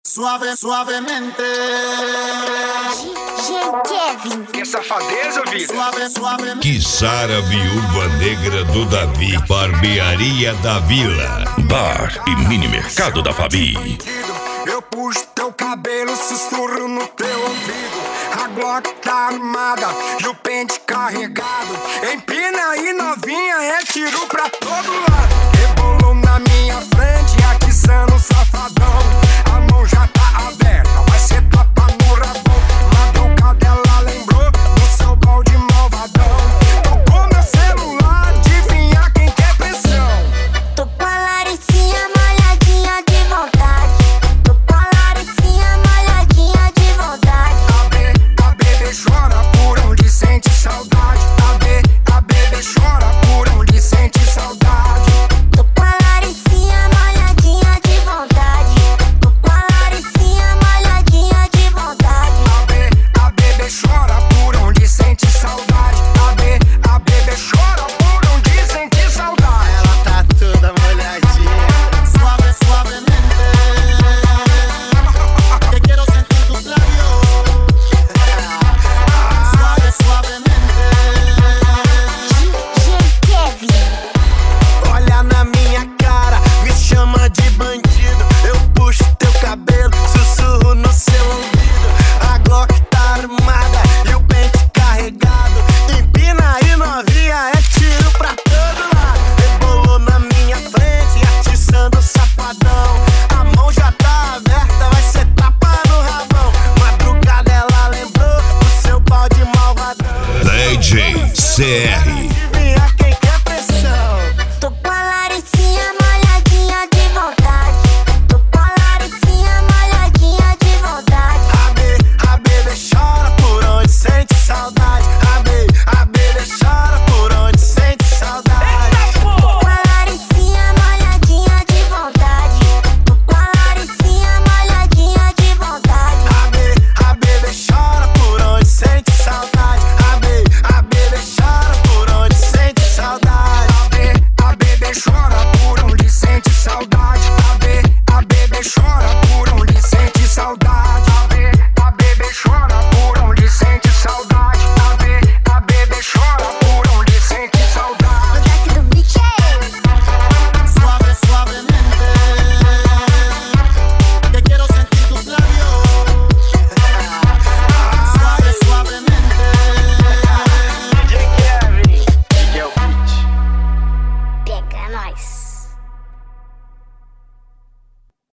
Suave, suavemente. DJ Kevin. Que safadeza, vida. Suave, suavemente. Kissara, viúva negra do Davi. Barbearia da Vila. Bar e mini mercado da Fabi. Eu puxo teu cabelo, sussurro no teu ouvido. A Glock tá armada e o pente carregado. Empina aí, novinha, é tiro pra todo lado.